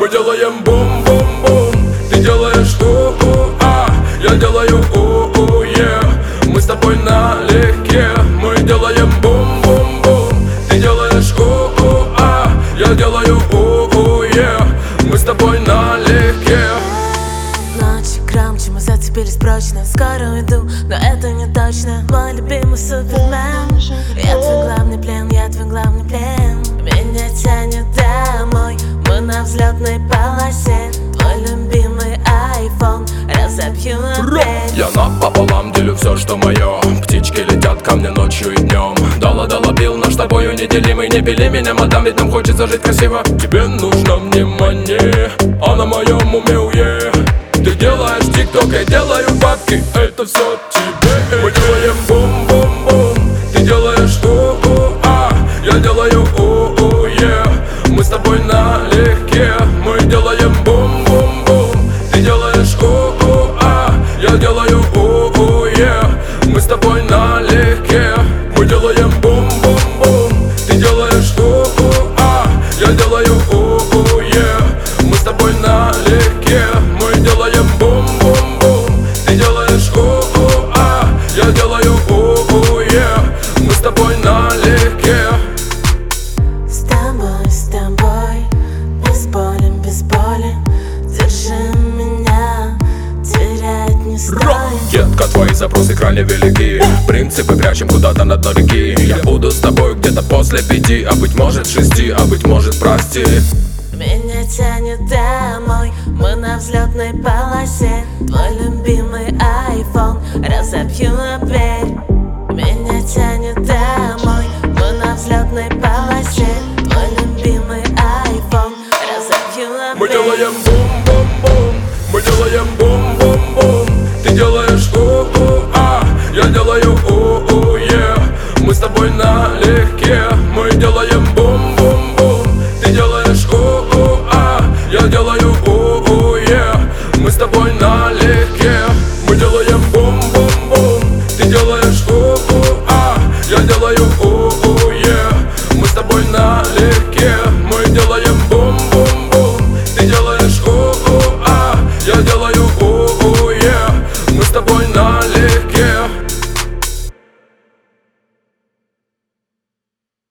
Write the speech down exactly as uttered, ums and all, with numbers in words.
делаем бум-бум-бум, ты делаешь у-у-а, я делаю у-у-е. Мы с тобой налегке. Мы делаем бум-бум-бум, ты делаешь у-у-а, я делаю у-у-е. Мы с тобой налегке. Ночь громче, мы зацепились прочно. Скоро уйду, но это не точно. Мой любимый супермен. Я твой главный плен, я твой главный плен. Меня тянет домой, мы на взлетной полосе. Твой любимый айфон разобью опять. Я напополам делю все, что мое. Птички летят ко мне ночью и днем. Дала-дала бил, наш с тобою неделимый. Не бели меня, мадам, ведь нам хочется жить красиво. Тебе нужно внимание, а на моем уме уе. Ты делаешь тик-ток, я делаю бабки. Это все тебе. Мы делаем бум-бум-бум, ты делаешь у-у-а, я делаю у-у-е. Мы с тобой налегке. Мы делаем бум-бум-бум, ты делаешь у-у-а, я делаю у-у-е. Мы с тобой налегке. Мы делаем бум-бум-бум, ты делаешь у-у-а, я делаю у-у-е. Мы с тобой налегке. Мы делаем бум-бум-бум, ты делаешь у-у-а, я делаю у-у-е. Мы с тобой налегке. С тобой, с тобой, без боли, без боли. Держи меня, терять не стоит. Детка, твои запросы крайне велики. Принципы прячем куда-то на дно реки. Я буду с тобой где-то после пяти, а быть может шести, а быть может прости. Меня тянет домой, мы на взлетной полосе. Твой любимый айфон разобью опять. Меня тянет домой, мы на взлетной полосе. Твой любимый айфон разобью опять. Мы делаем бум-бум-бум, мы делаем бум-бум-бум. Ты делаешь у-у-а, я делаю у-у-е. Мы с тобой налегке. Мы делаем бум-бум-бум, ты делаешь у-у-а, я делаю у-у-е. Мы с тобой налегке.